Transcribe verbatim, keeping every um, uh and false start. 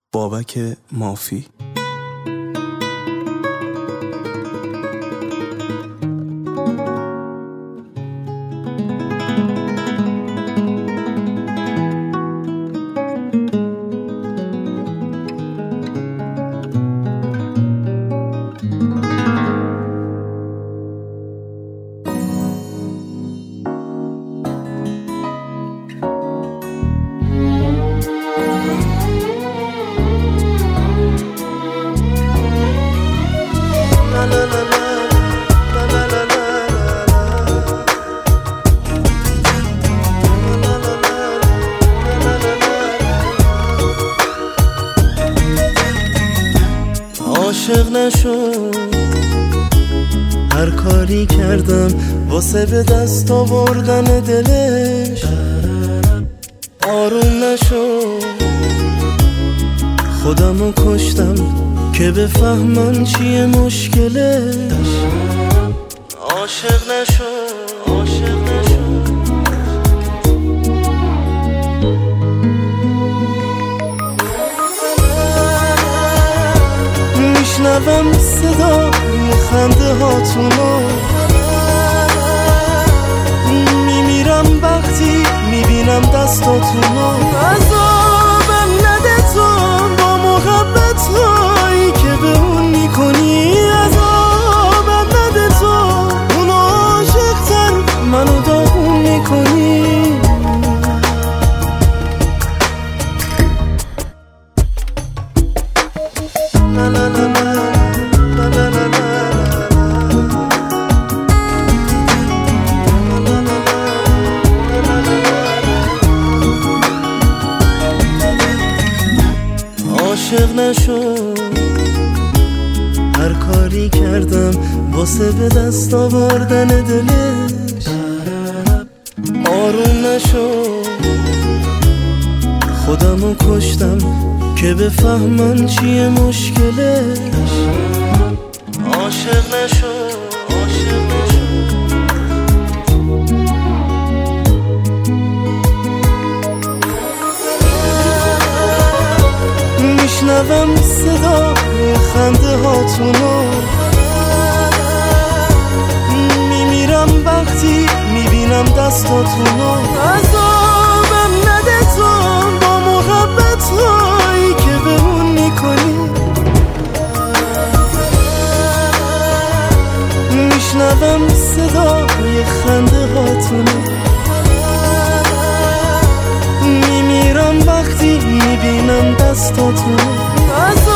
بابک مافی. عاشق نشو، هر کاری کردم واسه به دست آوردن دلش. آروم نشو، خودمو کشتم که بفهمم چیه مشکلش. عاشق نشو، عاشق نشو. میشنوم صدا خنده هاتونو، میمیرم وقتی میبینم دستاتونو. عذابم نده تو با محبت هایی که به اون میکنی. عذابم نده تو اون عاشق‌تر منو داغون میکنی. لا لا لا لا. عاشق نشو، هر کاری کردم واسه به دست آوردن دلش. آروم نشو، خودمو کشتم که بفهمم چیه مشکلش. عاشق نشو، عاشق نشو. میشنوم صدا خنده هاتونو، میمیرم وقتی میبینم دستاتونو. عذابم نده تو با محبت هایی که به اون میکنی. میشنوم صدا خنده هاتونو، میمیرم وقتی میبینم دستاتونو.